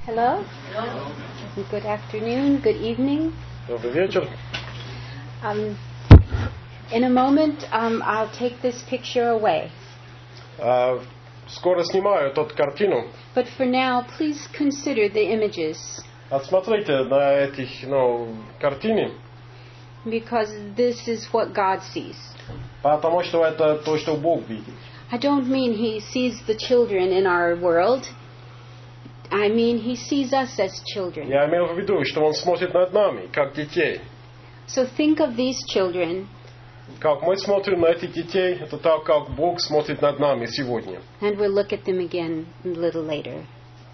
Hello. Hello. Good afternoon. Good evening. Добрый вечер. In a moment, I'll take this picture away. Скоро снимаю эту картину. But for now, please consider the images. Отсмотрите на этих, картины. Because this is what God sees. Потому что это то, что Бог видит. I don't mean He sees the children in our world. I mean He sees us as children. Я имел в виду, что Он смотрит над нами, как детей. So think of these children. Как мы смотрим на этих детей, это так, как Бог смотрит над нами сегодня. And we'll look at them again a little later.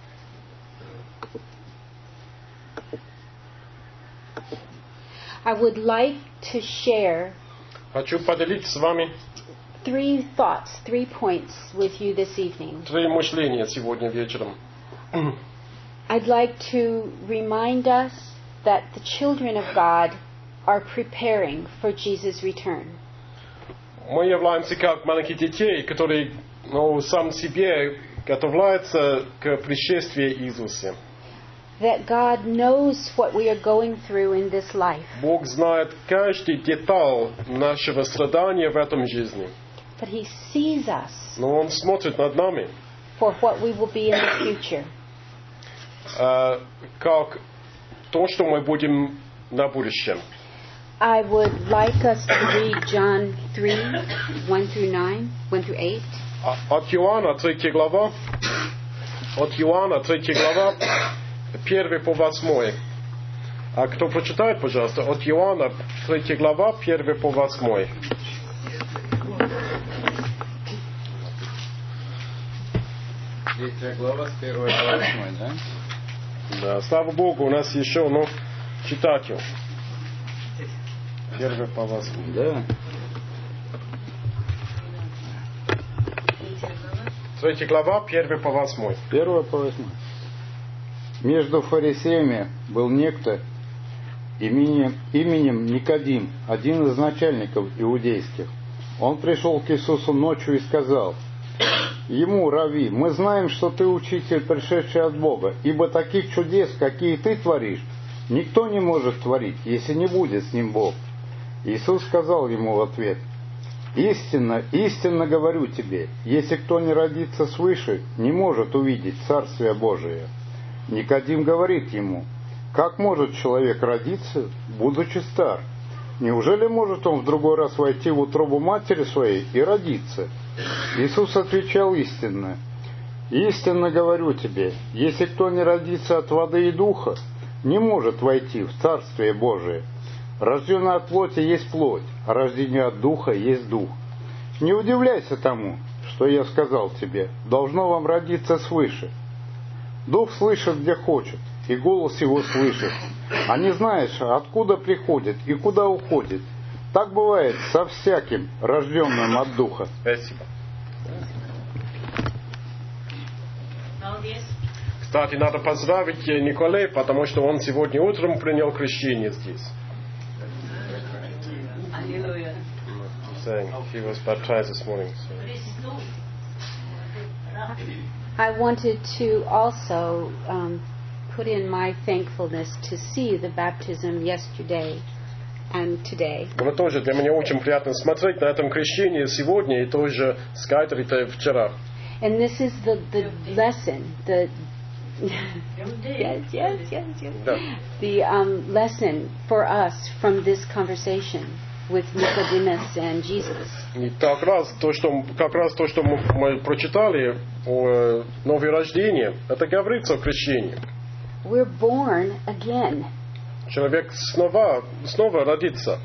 I would like to share Хочу поделиться с вами 3 thoughts, 3 points with you this evening. 3 мышления сегодня вечером. I'd like to remind us that the children of God are preparing for Jesus' return. Мы являемся как маленькие детей, которые сам себе готовятся к пришествию Иисуса. That God knows what we are going through in this life. Бог знает каждый деталь нашего страдания в этом жизни. But He sees us Но Он смотрит над нами, for what we will be in the future. как то, что мы будем на будущем. I would like us to read John 3, 1 through 9, 1 through 8. От Иоанна 3 глава, 1 по 8. А кто прочитает, пожалуйста, от Иоанна 3 глава, 1 по 8. Третья глава с 1 по 8, да? Да, слава Богу, у нас еще, читатель. 1 по 8. Да. 3 глава, 1 по 8. 1 по 8. Между фарисеями был некто именем Никодим, один из начальников иудейских. Он пришел к Иисусу ночью и сказал ему: «Рави, мы знаем, что ты учитель, пришедший от Бога, ибо таких чудес, какие ты творишь, никто не может творить, если не будет с ним Бог». Иисус сказал ему в ответ: «Истинно, истинно говорю тебе, если кто не родится свыше, не может увидеть Царствие Божие». Никодим говорит ему: «Как может человек родиться, будучи стар? Неужели может он в другой раз войти в утробу матери своей и родиться?» Иисус отвечал: «Истинно, истинно говорю тебе, если кто не родится от воды и духа, не может войти в Царствие Божие. Рожденный от плоти есть плоть, а рождение от духа есть дух. Не удивляйся тому, что я сказал тебе, должно вам родиться свыше. Дух слышит, где хочет, и голос его слышит, а не знаешь, откуда приходит и куда уходит. Так бывает со всяким, рожденным от Духа». Спасибо. Кстати, надо поздравить Николая, потому что он сегодня утром принял крещение здесь. He was baptized this morning. I wanted to also put in my thankfulness to see the baptism yesterday and today. Но тоже для меня очень приятно смотреть на этом крещении сегодня и тоже сказать это вчера. And this is the lesson, the lesson for us from this conversation with Nicodemus and Jesus. И как раз то, что мы прочитали о новорождении, это говорится о крещении. We're born again. Человек снова родится.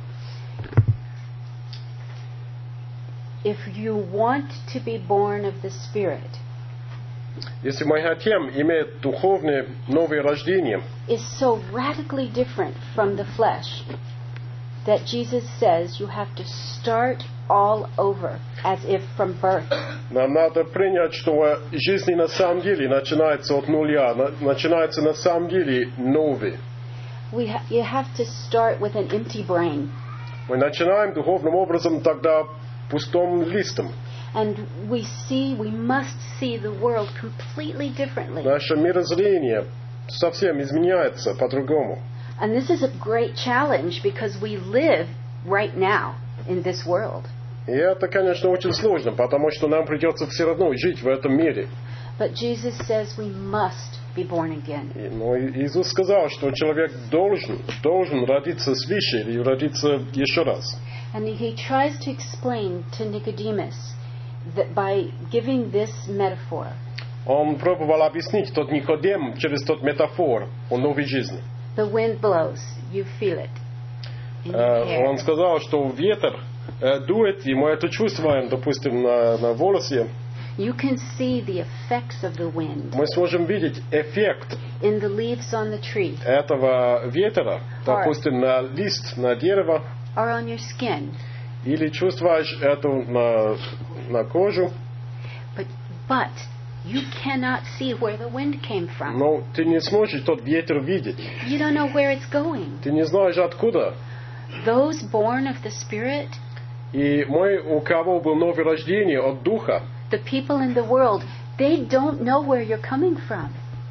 If you want to be born of the Spirit, Если мы хотим иметь духовное новое рождение, is so radically different from the flesh that Jesus says you have to start all over as if from birth. нам надо принять, что жизнь на самом деле начинается от нуля, начинается на самом деле новый. You have to start with an empty brain. Мы начинаем духовным образом тогда пустым листом. And we must see the world completely differently. Наше мирозрение совсем изменяется по-другому. And this is a great challenge because we live right now in this world. И это, конечно, очень сложно, потому что нам придется все равно жить в этом мире. But Jesus says we must be born again. Но Иисус сказал, что человек должен родиться свыше или родиться еще раз. And he tries to explain to Nicodemus that by giving this metaphor, Он пробовал объяснить тот Никодем через тот метафор о новой жизни. the wind blows, you feel it in your hair. Он сказал, что ветер дует, и мы это чувствуем, допустим, на волосе. You can see the effects of the wind Мы сможем видеть эффект in the leaves on the tree этого ветра, допустим, на лист, на дерево, or on your skin. или чувствуешь это на кожу, But you cannot see where the wind came from. но ты не сможешь тот ветер видеть. You don't know where it's going. Ты не знаешь откуда. Those born of the Spirit, И мы, у кого было новое рождение от Духа, the people in the world, they don't know where you're coming from.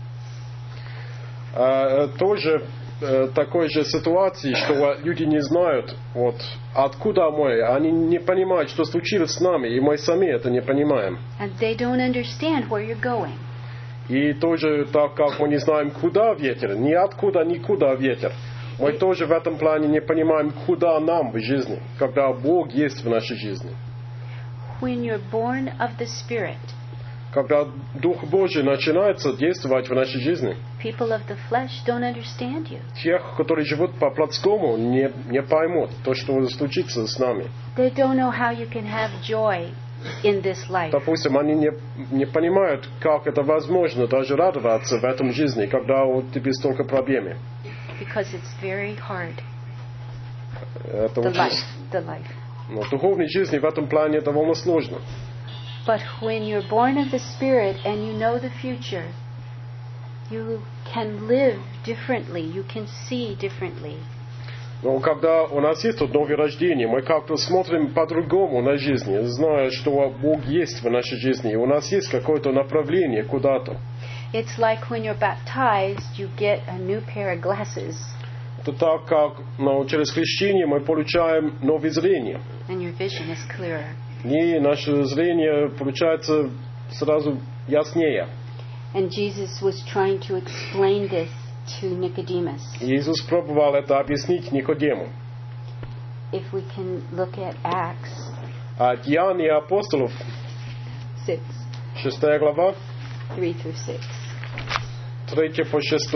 тоже такой же ситуации, что люди не знают, вот, откуда мы. Они не понимают, что случилось с нами, и мы сами это не понимаем. And they don't understand where you're going. И тоже так, как мы не знаем, куда ветер, ни откуда, никуда ветер. Мы тоже в этом плане не понимаем, куда нам в жизни, когда Бог есть в нашей жизни. When you're born of the Spirit, Когда Дух Божий начинается действовать в нашей жизни, people of the flesh don't understand you. тех, которые живут по плотскому, не поймут то, что случится с нами. They don't know how you can have joy in this life. Допустим, они не понимают, как это возможно даже радоваться в этом жизни, когда у тебя столько проблем. Because it's very hard. Это The очень... life. Но в духовной жизни в этом плане довольно сложно. But when you're born of the Spirit and you know the future, you can live differently. You can see differently. Но когда у нас есть тут новое рождение, мы как-то смотрим по-другому на жизнь, зная, что Бог есть в нашей жизни, и у нас есть какое-то направление куда-то. It's like when you're baptized, you get a new pair of glasses, Это так, как через крещение мы получаем новое зрение. and your vision is clearer. И наше зрение получается сразу яснее. And Jesus was trying to explain this to Nicodemus. И Иисус пробовал это объяснить Никодему. If we can look at Acts А Деяния апостолов, 6, 6 глава, 3 through 6. 3 по 6.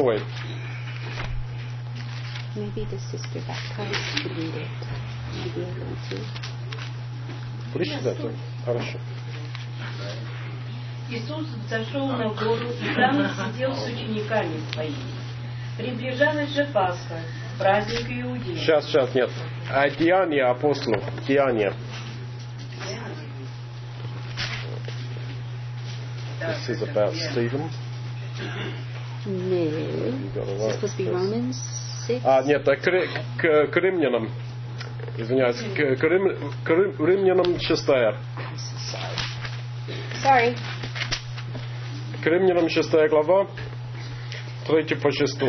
Maybe the sister baptized could read it. Maybe I don't see. Прочитать? Хорошо. Иисус взошел на гору и там сидел с учениками своими. Приближалась же Пасха, праздник Иудеев. Сейчас, нет. А Деяния апостолов, Деяния. This is about Stephen. No. It's supposed to be Romans 6. Нет, к римлянам. Извиняюсь, к римлянам 6. I'm so sorry. Sorry. К римлянам 6 глава, 3 по 6.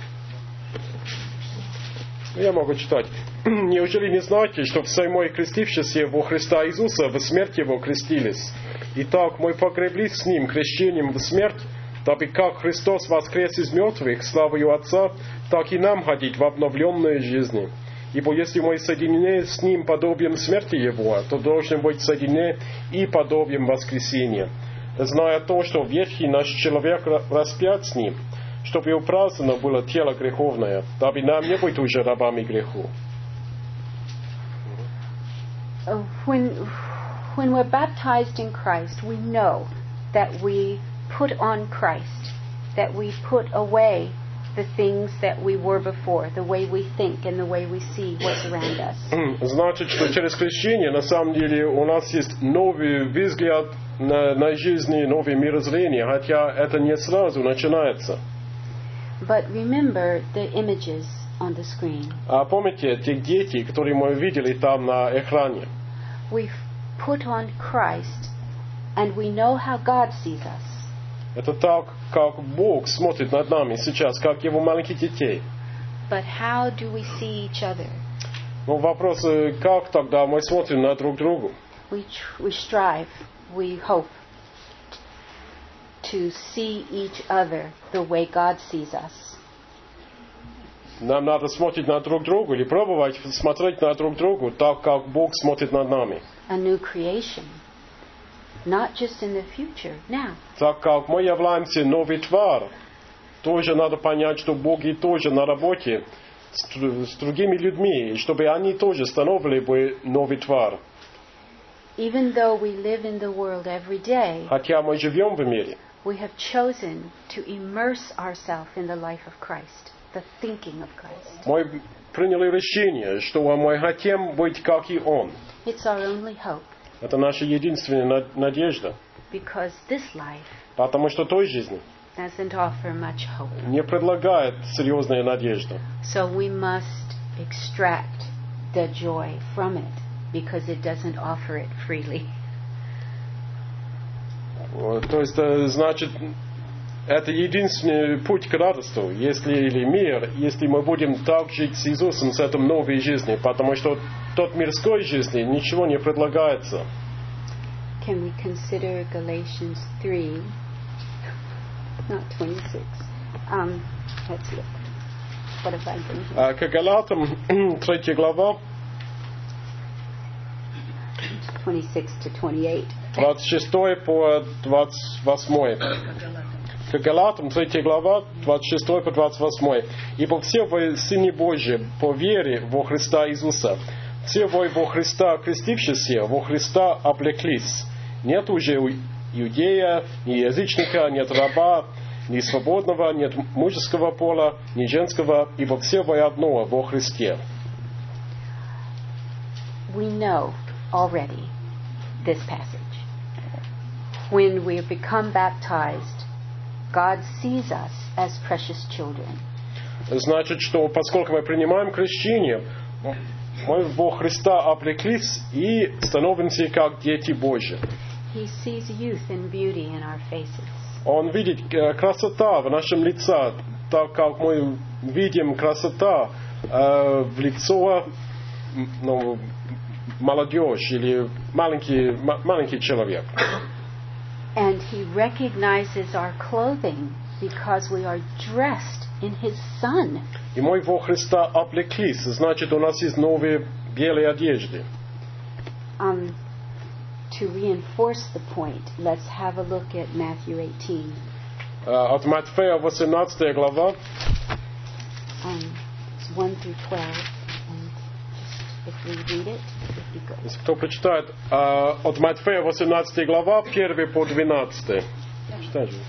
Я могу читать. «Неужели не знаете, что все мы, крестившиеся во Христа Иисуса, в смерть Его крестились? Итак, мы погреблись с Ним крещением в смерть, дабы как Христос воскрес из мертвых славою Отца, так и нам ходить в обновленной жизни. Ибо если мы соединены с Ним подобием смерти Его, то должны быть соединены и подобием воскресения, зная то, что ветхий наш человек распят с Ним, чтобы упразднено было тело греховное, дабы нам не быть уже рабами греху». When we're baptized in Christ, we know that we put on Christ, that we put away the things that we were before, the way we think and the way we see what's around us. Значит, что через крещение на самом деле у нас есть новый взгляд на жизнь, новое мирозрение, хотя это не сразу начинается. But remember the images on the screen. А помните тех детей, которые мы видели там на экране? We've put on Christ and we know how God sees us. Это так, как Бог смотрит над нами сейчас, как Его маленьких детей. But how do we see each other? Но вопрос, как тогда мы смотрим на друг друга? We strive, we hope to see each other the way God sees us. Нам надо смотреть на друг друга или пробовать смотреть на друг друга так, как Бог смотрит над нами. A new creation, not just in the future, now. Так как мы являемся новый твар, тоже надо понять, что Бог и тоже на работе с другими людьми, чтобы они тоже становились бы новый твар. Even though we live in the world every day, Хотя мы живем в мире, we have chosen to immerse ourselves in the life of Christ, the thinking of Christ. мы приняли решение, что мы хотим быть как и Он. It's our only hope, Это наша единственная надежда. because this life Потому что той жизни doesn't offer much hope. не предлагает серьезная надежда. So we must extract the joy from it, because it doesn't offer it freely. То есть, значит, это единственный путь к радостью, или мир, если мы будем так жить с Иисусом, с этой новой жизнью, потому что тот мирской жизни ничего не предлагается. Can we consider Galatians 3, not 26? Let's look. What have I been here? К Галатам, 3 глава, 26 to 28. 26 по 28. К Галатам, 3 глава, 26 по 28. «Ибо все вы, сыны Божьи, по вере во Христа Иисуса, все вы во Христа крестившиеся, во Христа облеклись. Нет уже иудея, ни язычника, нет раба, ни свободного, нет мужеского пола, ни женского, ибо все вы одно во Христе». We know already this passage. When we become baptized, God sees us as precious children. Значит, что поскольку мы принимаем крещение, мы во Христа облеклись и становимся как дети Божьи. He sees youth and beauty in our faces. Он видит красота в нашем лице, так как мы видим красота в лицо молодежь или маленький человек. And He recognizes our clothing because we are dressed in His Son. И мы во Христа облеклись, значит, у нас есть новые белые одежды. To reinforce the point, let's have a look at Matthew 18. От Матфея 18 глава, It's 1 through 12. And just if we read it, it'd be good. если кто прочитает, от Матфея 18 глава, 1 по 12. Читай же.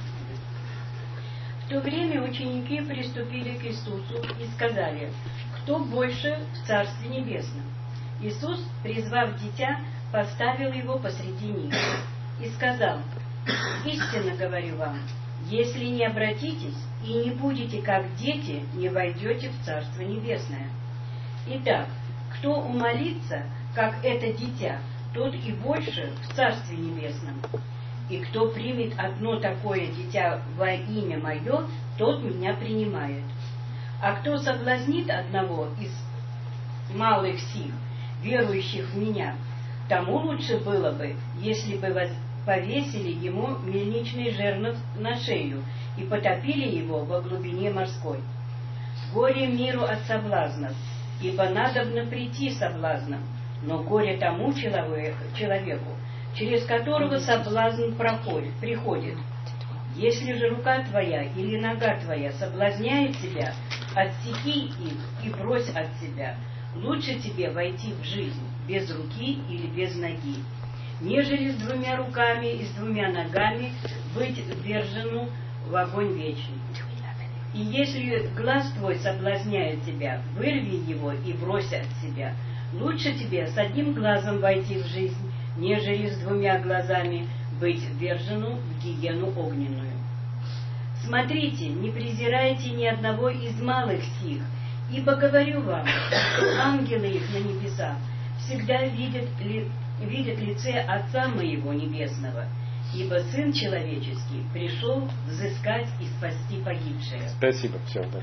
В то время ученики приступили к Иисусу и сказали: «Кто больше в Царстве Небесном?» Иисус, призвав дитя, поставил его посреди них и сказал: «Истинно говорю вам, если не обратитесь и не будете как дети, не войдете в Царство Небесное. Итак, кто умолится, как это дитя, тот и больше в Царстве Небесном. И кто примет одно такое дитя во имя Мое, тот Меня принимает. А кто соблазнит одного из малых сих, верующих в Меня, тому лучше было бы, если бы повесили ему мельничный жернов на шею и потопили его во глубине морской. Горе миру от соблазнов, ибо надобно прийти соблазном, но горе тому человеку, через которого соблазн приходит. Если же рука твоя или нога твоя соблазняет тебя, отсеки их и брось от себя. Лучше тебе войти в жизнь без руки или без ноги, нежели с 2 руками и с 2 ногами быть ввержену в огонь вечный. И если глаз твой соблазняет тебя, вырви его и брось от себя. Лучше тебе с 1 глазом войти в жизнь, нежели с 2 глазами быть ввержену в гиену огненную. Смотрите, не презирайте ни одного из малых сих, ибо говорю вам, что ангелы их на небесах всегда видят лице Отца Моего Небесного. ибо Сын Человеческий пришел взыскать и спасти погибшее. Спасибо. Все, да.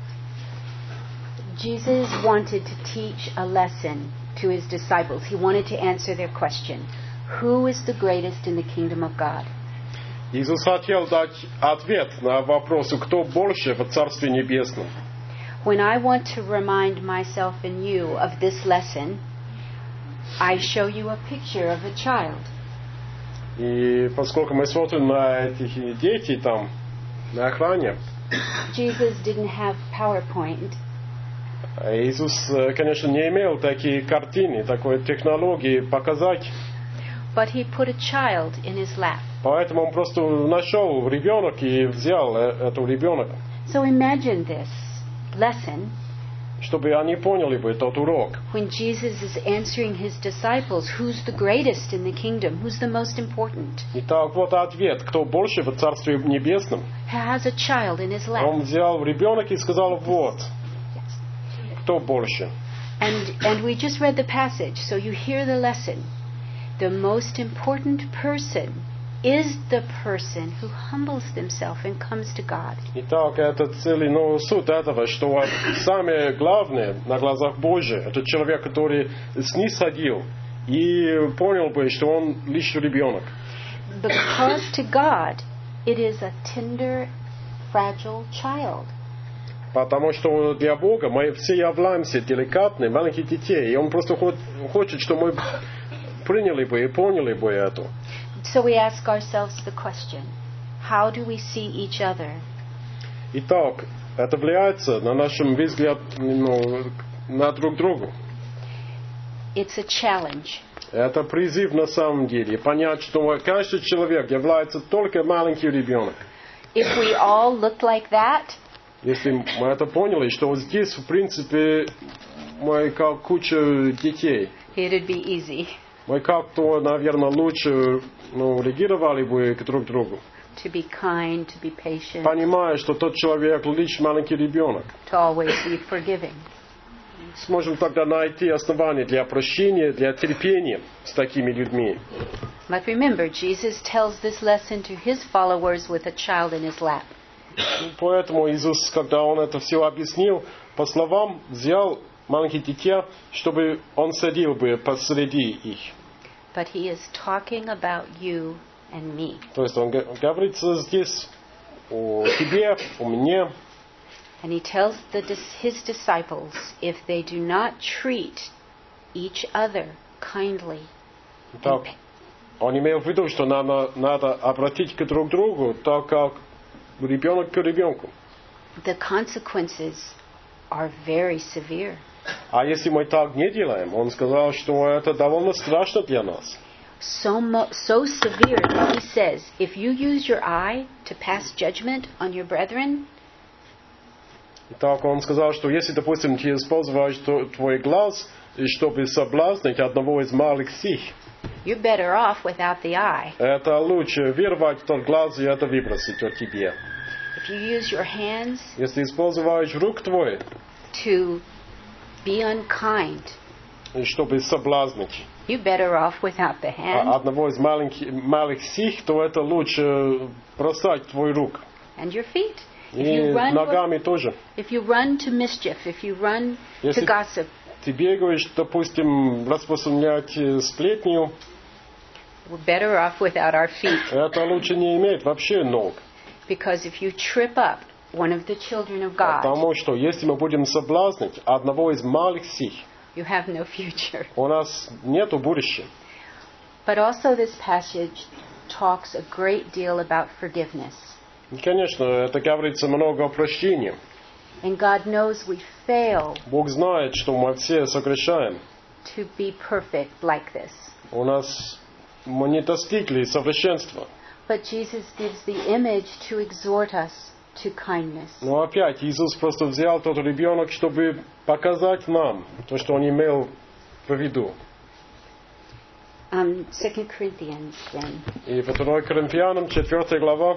Jesus wanted to teach a lesson to his disciples. He wanted to answer their question. Who is the greatest in the kingdom of God? Иисус хотел дать ответ на вопрос, кто больше в Царстве Небесном. When I want to remind myself and you of this lesson, I show you a picture of a child. И поскольку мы смотрим на этих детей там, на экране, Jesus didn't have PowerPoint. Иисус, конечно, не имел такие картины, такой технологии показать. But he put a child in his lap. Поэтому он просто нашел ребенок и взял этого ребенка. So imagine this lesson Чтобы они поняли бы тот урок. when Jesus is answering his disciples, who's the greatest in the kingdom? Who's the most important? Итак, вот ответ. Кто больше в Царстве Небесном? Has a child in his lap. Он взял ребенка и сказал, вот, кто больше. And we just read the passage, so you hear the lesson. The most important person is the person who humbles themselves and comes to God. Итак, это целый, суть этого, что самое главное на глазах Божьих, это человек, который снисходил и понял бы, что он лишь ребенок. Because to God, it is a tender, fragile child. Потому что для Бога мы все являемся деликатными, маленькие детей, и Он просто хочет, чтобы мы приняли бы и поняли бы это. So we ask ourselves the question, how do we see each other? Итак, это влияется на нашем взгляд на друг друга. It's a challenge. Это призыв на самом деле, понять, что каждый человек является только маленький ребенок. If we all looked like that, Если мы это поняли, что здесь, в принципе, мы как куча детей, it'd be easy мы как-то, наверное, лучше реагировали бы друг к другу. to be kind, to be patient, Понимая, что тот человек лишь маленький ребенок. to always be forgiving. Сможем тогда найти основания для прощения, для терпения с такими людьми. But remember, Jesus tells this lesson to his followers with a child in his lap. Поэтому Иисус, когда Он это все объяснил, по словам, взял маленьких дитя, чтобы Он садил бы посреди их. But he is talking about you and me. То есть Он говорится здесь о тебе, о мне. And he tells his disciples, if they do not treat each other kindly, Так, Он имел в виду, что надо обратить к друг другу, так как ребенок к ребенку. the consequences are very severe. А если мы так не делаем, Он сказал, что это довольно страшно для нас. So severe that he says, if you use your eye to pass judgment on your brethren, Так Он сказал, что если, допустим, ты используешь твой глаз, чтобы соблазнить одного из малых сих, you're better off without the eye. это лучше вырвать тот глаз и это выбросить от тебя. If you use your hands Если используешь рук твой, to be unkind, чтобы соблазнить you're better off without the hand одного из малых сих, то это лучше бросать твой рук. and your feet. И ногами тоже. If you run to mischief, if you run to Если gossip, ты бегаешь, допустим, распространять сплетню, we're better off without our feet. это лучше не иметь вообще ног. Because if you trip up one of the children of God, Потому что если мы будем соблазнить одного из малых сих, you have no future. у нас нету будущего. But also this passage talks a great deal about forgiveness. И, конечно, это говорится много о прощении. And God knows we fail Бог знает, что мы все согрешаем. to be perfect like this. У нас мы не достигли совершенства. But Jesus gives the image to exhort us to kindness. Но опять Иисус просто взял тот ребенок, чтобы показать нам то, что Он имел в виду. 2 Corinthians then. И 2 Коринфянам, 4 глава,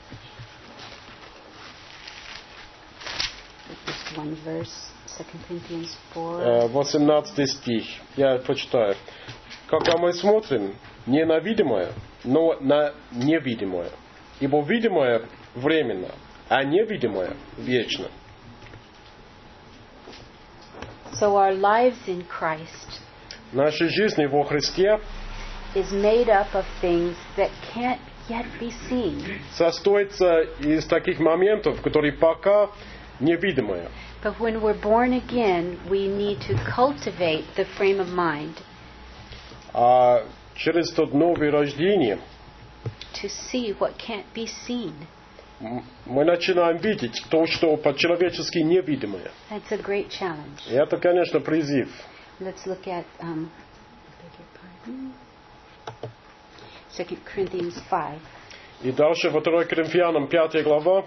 Just one verse, 2 Corinthians 4. 18 стих. Я прочитаю. Когда мы смотрим ненавидимое но на невидимое. Ибо видимое временно, а невидимое вечно. So our lives in Christ Наши жизни во Христе is made up of things that can't yet be seen. состоится из таких моментов, которые пока невидимые. But when we're born again, we need to cultivate the frame of mind А через то новое рождение to see what can't be seen. мы начинаем видеть то, что по-человечески невидимое. That's a great challenge. И это, конечно, призыв. Let's look at beg your pardon. 2 Corinthians 5, И дальше во 2 Коринфянам 5 глава,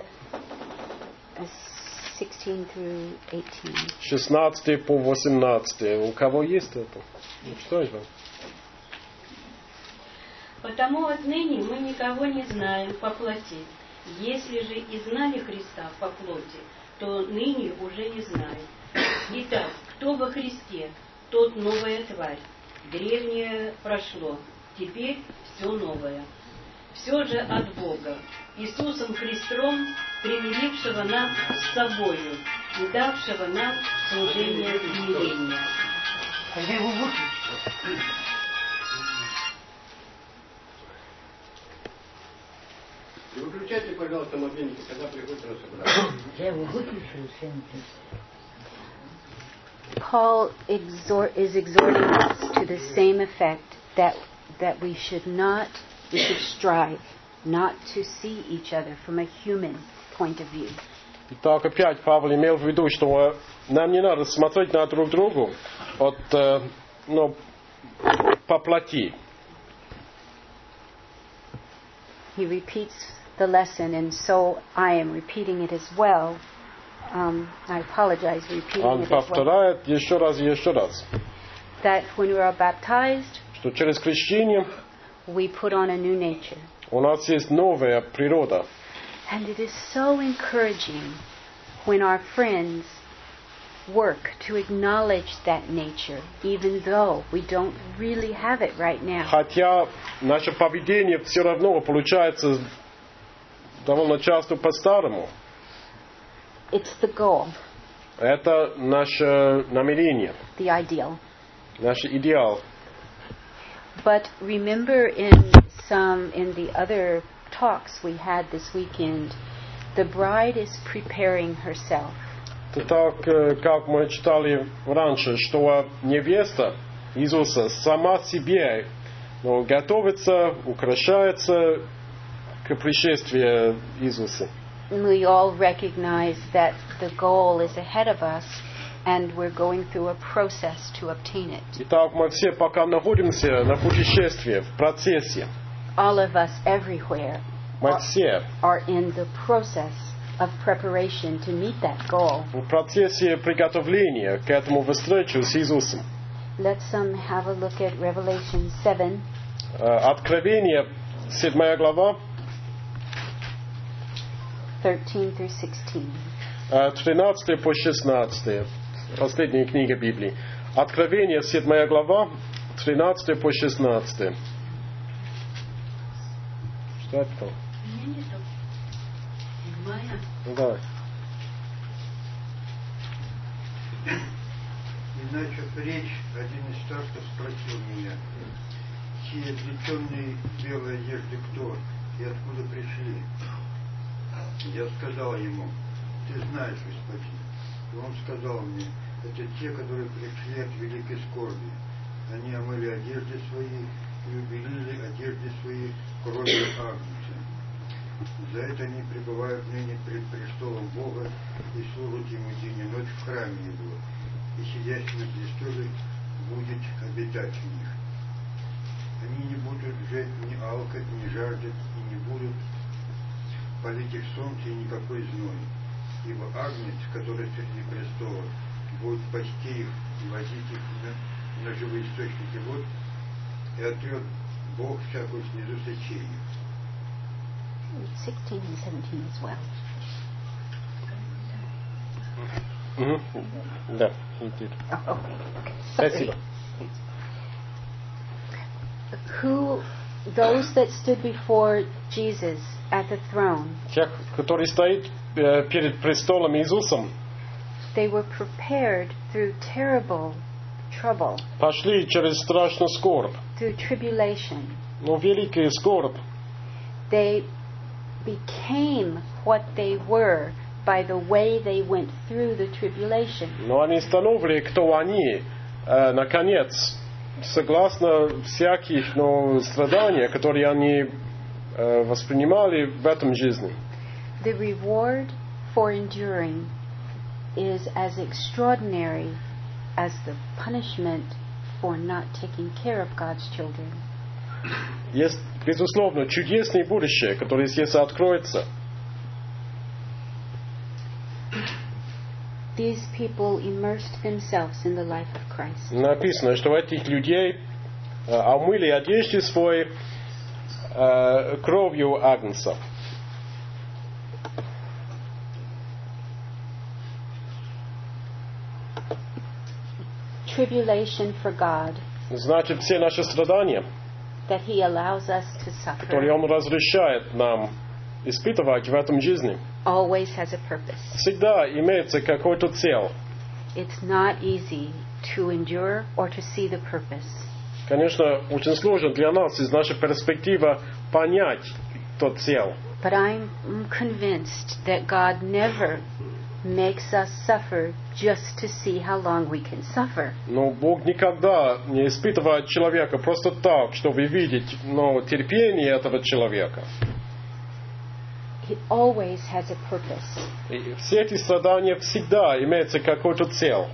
16 through 18. 16 по 18. У кого есть это? Что это? Потому отныне мы никого не знаем по плоти. Если же и знали Христа по плоти, то ныне уже не знаем. Итак, кто во Христе, тот новая тварь. Древнее прошло, теперь все новое. Все же от Бога, Иисусом Христом, примирившего нас с собою и давшего нам служение примирения. Выключайте, пожалуйста, мобильники, когда приходит раз. Я его выключил, всем. Paul is exhorting us to the same effect that we should strive not to see each other from a human point of view. Итак, опять Павел имел в виду, что нам не надо смотреть на друг другу по плоти. He repeats the lesson, and so I am repeating it as well. I apologize for repeating Он it as well. повторяет еще раз и еще раз, That when we are baptized, что через крещение we put on a new nature. у нас есть новая природа. And it is so encouraging when our friends work to acknowledge that nature, even though we don't really have it right now. Хотя наше поведение все равно получается довольно часто по-старому. It's the goal, Это наше намерение, the ideal. наш идеал. But remember in the other talks we had this weekend, the bride is preparing herself. Это так, как мы читали раньше, что невеста Иисуса сама себе готовится, украшается к пришествию Иисуса. We all recognize that the goal is ahead of us and we're going through a process to obtain it. Итак, мы все пока находимся на путешествии, в процессе. All of us everywhere Мы все are in the process of preparation to meet that goal. в процессе приготовления к этому встречу с Иисусом. Let's have a look at Revelation 7, Откровение, 7 глава, 13 through 16. 13 по 16. Последняя книга Библии. Откровение, 7 глава, 13 по 16. Что это там? Ну, давай. И начав речь, один из старцев спросил меня: «Сие облеченные в белой одежде кто и откуда пришли?» Я сказал ему: «Ты знаешь, господин». И он сказал мне: «Это те, которые пришли от великой скорби. Они омыли одежды свои и убелили одежды свои кровью Агнца. За это они пребывают ныне пред престолом Бога и служат Ему день и ночь в храме Его, и сидящий на престоле будет обитать в них. Они не будут же ни алкать, ни жаждать, и не будут палить их солнце и никакой зной, ибо Агнец, который среди престолов, будет пасти их и водить их на живые источники вод, и отрет Бог всякую снизу сечению». 16 and 17 as well. Да, иди. Oh, okay. Спасибо. Who those that stood before Jesus at the throne, тех, которые стоят перед престолом Иисусом, they were prepared through terrible trouble, пошли через страшную скорбь, through tribulation. но великая скорбь. They became what they were by the way they went through the tribulation. Но они становились, кто они, наконец, согласно всяких страданий, которые они воспринимали в этом жизни. The reward for enduring is as extraordinary as the punishment for not taking care of God's children. Есть, безусловно, чудесное будущее, которое здесь откроется. These people immersed themselves in the life of Christ. Написано, что этих людей омыли одежды свои кровью агнца. Tribulation for God Значит, все наши страдания, that He allows us to которые suffer Он разрешает нам испытывать в этом жизни, always has a purpose. всегда имеется какой-то цель. It's not easy to endure or to see the purpose. Конечно, очень сложно для нас из нашей перспективы понять тот цель. But I'm convinced that God never makes us suffer just to see how long we can suffer. Но Бог никогда не испытывает человека просто так, чтобы видеть терпение этого человека. He always has a purpose. И все эти страдания всегда имеются какой-то цель.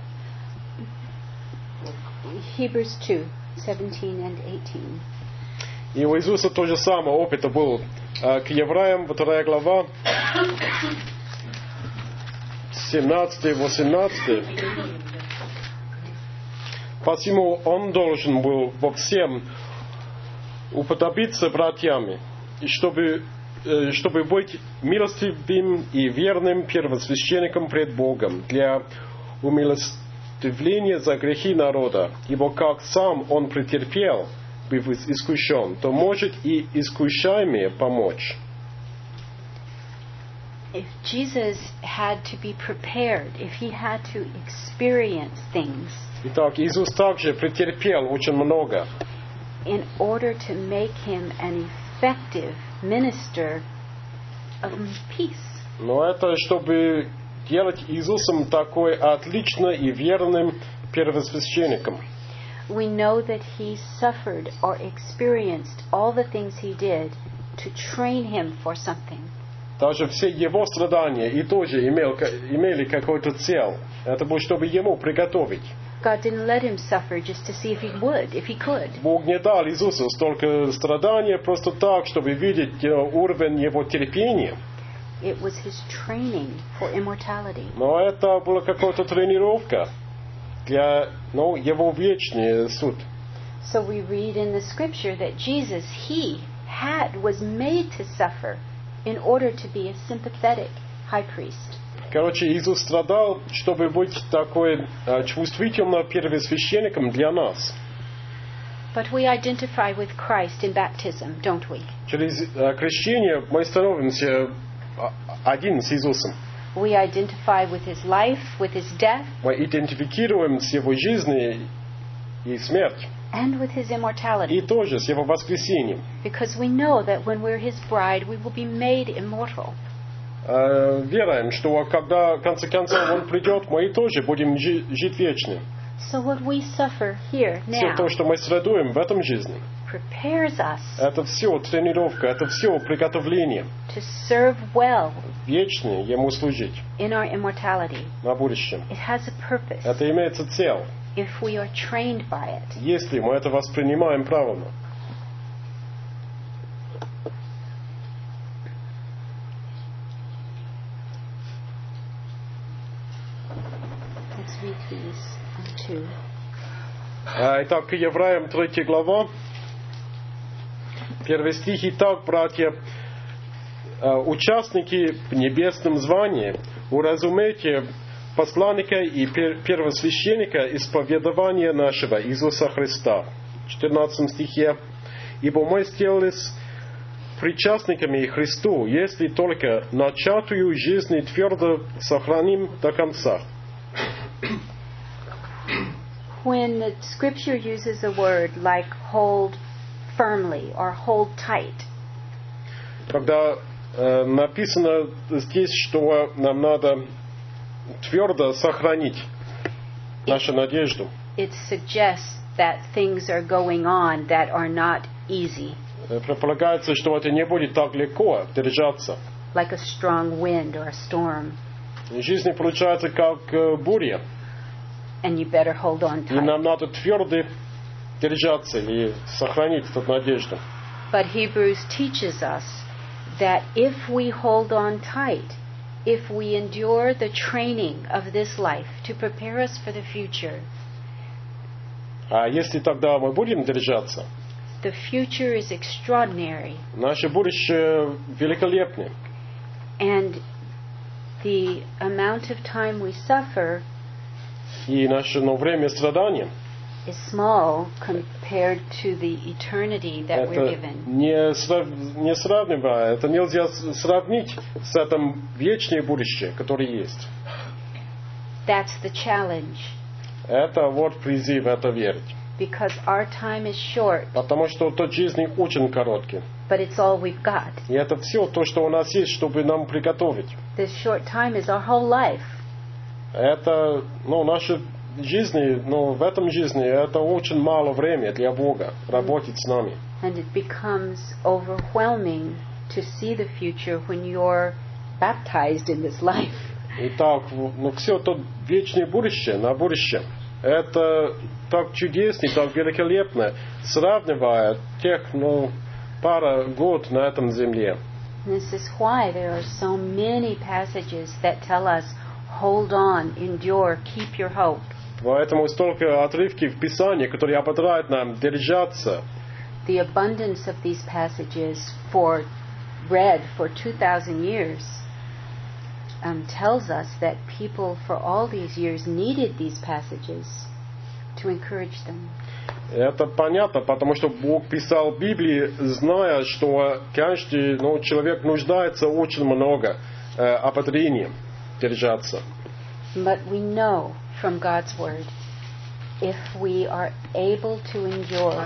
Hebrews 2:17 and 18. И у Иисуса то же самое опыт был. К Евреям, 2 глава, 17-18. Посему Он должен был во всем уподобиться братьями, и чтобы быть милостивым и верным первосвященником пред Богом для умилостивления за грехи народа, ибо как сам Он претерпел, быв искушен, то может и искушаемые помочь. If Jesus had to be prepared, if He had to experience things Итак, Иисус также претерпел очень много, in order to make Him an effective minister of peace. но это чтобы делать Иисусом такой отлично и верным первосвященником. We know that He suffered or experienced all the things He did to train Him for something. Даже все Его страдания и тоже имели какую-то цель. Это было, чтобы Ему приготовить. God didn't let Him suffer just to see if He would, if He could. Бог не дал Иисусу столько страданий просто так, чтобы видеть уровень Его терпения. It was His training for immortality. Но это была какая-то тренировка для Его вечный суд. So we read in the scripture that Jesus, He was made to suffer in order to be a sympathetic high priest. Короче, Иисус страдал, чтобы быть такой чувствительным первосвященником для нас. But we identify with Christ in baptism, don't we? Через крещение мы становимся один с Иисусом. We identify with His life, with His death, Мы идентифицируем с Его жизнью и смертью, and with His immortality. и тоже с Его воскресением. Because we know that when we're His bride, we will be made immortal. Веруем, что когда в конце концов Он придет, мы тоже будем жить вечно. So what we suffer here Все now то, что мы страдуем в этом жизни, prepares us это все тренировка, это все приготовление to serve well вечно Ему служить in our immortality. на будущем. It has a purpose Это имеется цель, if we are trained by it. если мы это воспринимаем правильно. Let's read these two. Итак, к Евреям 3 глава, 1 стих. Итак, братья, участники в небесном звании, уразумейте посланника и первосвященника исповедования нашего Иисуса Христа. В 14 стихе. ибо мы сделались причастниками Христу, если только начатую жизнь твердо сохраним до конца. When the scripture uses a word like hold firmly or hold tight, Когда написано здесь, что нам надо твердо сохранить нашу надежду, it suggests that things are going on that are not easy, предполагается, что это не будет так легко держаться. like a strong wind or a storm, Жизнь получается как буря, and you better hold on и нам tight. надо твердо держаться или сохранить эту надежду. But Hebrews teaches us that if we hold on tight, if we endure the training of this life to prepare us for the future, А если тогда мы будем держаться, the future is extraordinary, наше будущее великолепное. and the amount of time we suffer И наше время страдания, is small compared to the eternity that we're это given. не сравнивая, это нельзя сравнить с этим вечное будущее, которое есть. That's the challenge, Это вот призыв, это верить. because our time is short, Потому что тот жизнь очень короткий. but it's all we've got. И это все то, что у нас есть, чтобы нам приготовить. This short time is our whole life. Это, наша жизнь, в этом жизни это очень мало времени для Бога работать с нами. And it becomes overwhelming to see the future when you're baptized in this life. Итак, все то вечное будущее, на будущее, это так чудесно, так великолепно, сравнивая тех, пара год на этом земле. And this is why there are so many passages that tell us, hold on, endure, keep your hope. Поэтому столько отрывки в Писании, которые ободряют нам держаться. The abundance of these passages read for 2,000 years tells us that people for all these years needed these passages to encourage them. Это понятно, потому что Бог писал Библии, зная, что каждый человек нуждается очень много ободрением держаться. But we know from God's Word, if we are able to endure,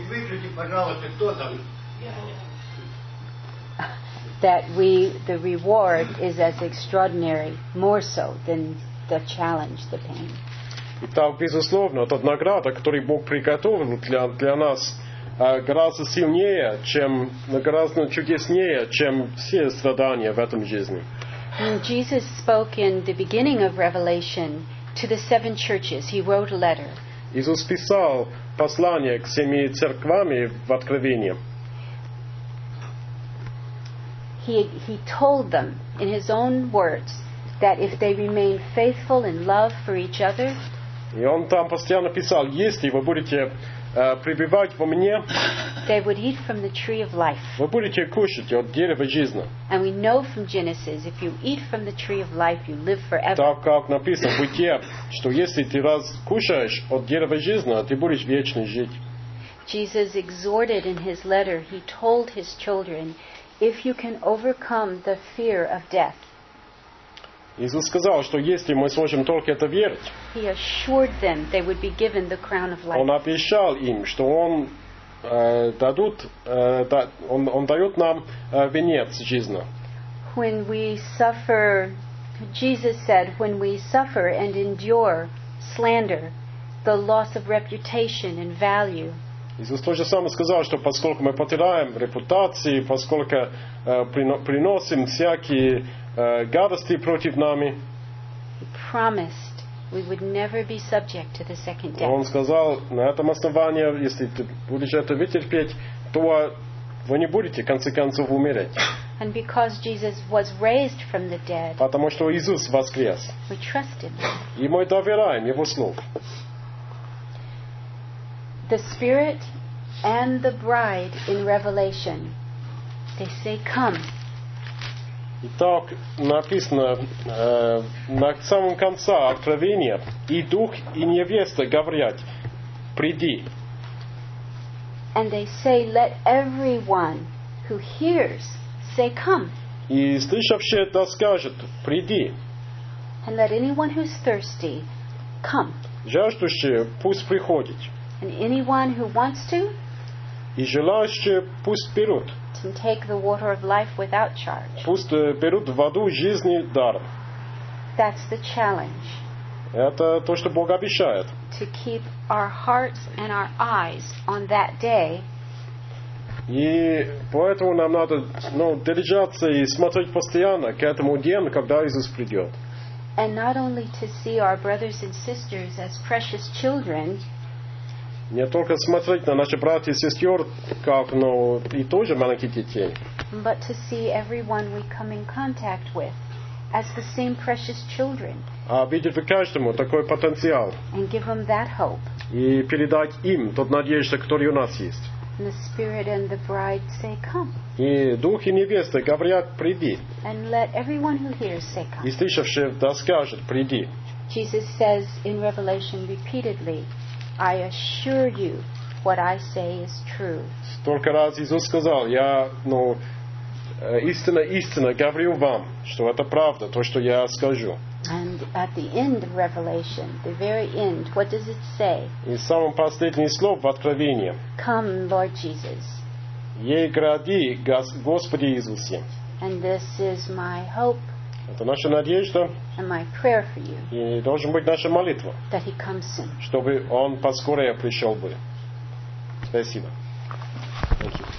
that the reward is as extraordinary, more so than the challenge, the pain. Итак, безусловно, это награда, которую Бог приготовил для нас, гораздо сильнее, гораздо чудеснее, чем все страдания в этом жизни. When Jesus spoke in the beginning of Revelation to the 7 churches, he wrote a letter. Иисус писал послание к 7 церквам в Откровении. He told them in his own words that if they remain faithful in love for each other, И он там постоянно писал, если вы будете пребывать во мне, they would eat from the tree of life. вы будете кушать от дерева жизни. And we know from Genesis, if you eat from the tree of life, you live forever. Так как написано в Бытие, что если ты раз кушаешь от дерева жизни, ты будешь вечно жить. Jesus exhorted in his letter, he told his children, if you can overcome the fear of death, Иисус сказал, что если мы сможем только это верить, he assured them they would be given the crown of Он life. обещал им, что Он дает нам венец жизни. When we suffer, Jesus said, when we suffer and endure slander, the loss of reputation and value, Иисус то же самое сказал, что поскольку мы потеряем репутацию, поскольку приносим всякие гадости против нами, he promised we would never be subject to the second Он death. сказал, на этом основании, если ты будешь это вытерпеть, то вы не будете, в конце концов, умереть. And because Jesus was raised from the dead, Потому что Иисус воскрес. we trust him. И мы доверяем Его Слову. The Spirit and the bride in Revelation, they say, come. Итак, написано на самом конце Откровения, и Дух, и невеста говорят, приди. And they say, let everyone who hears say, come. И слышавший это скажет: приди. And let anyone who's thirsty come. Жаждущий пусть приходит. And anyone who wants to И желающие пусть берут. can take the water of life without charge. Пусть берут воду жизни даром. That's the challenge. Это то, что Бог обещает. To keep our hearts and our eyes on that day. И поэтому нам надо держаться и смотреть постоянно к этому дню, когда Иисус придет. And not only to see our brothers and sisters as precious children, Не только смотреть на наших братьев и сестер, как, и тоже маленьких детей, but to see everyone we come in contact with as the same precious children, а видеть в каждому такой потенциал and give them that hope. и передать им тот надежда, который у нас есть. And the Spirit and the bride say, come. И Дух и невеста говорят: приди. And let everyone who hears say, come. И слышавший да скажет: приди. Jesus says in Revelation repeatedly, I assure you what I say is true. Столько раз Иисус сказал: я, истинно говорю вам, что это правда, то, что я скажу. And at the end of Revelation, the very end, what does it say? И самым последним словом в Откровении: Come, Lord Jesus. Ей гради, Господи Иисусе. And this is my hope Это наша надежда and my prayer for you, и должен быть наша молитва, that He comes soon. чтобы Он поскорее пришел бы. Спасибо. Thank you.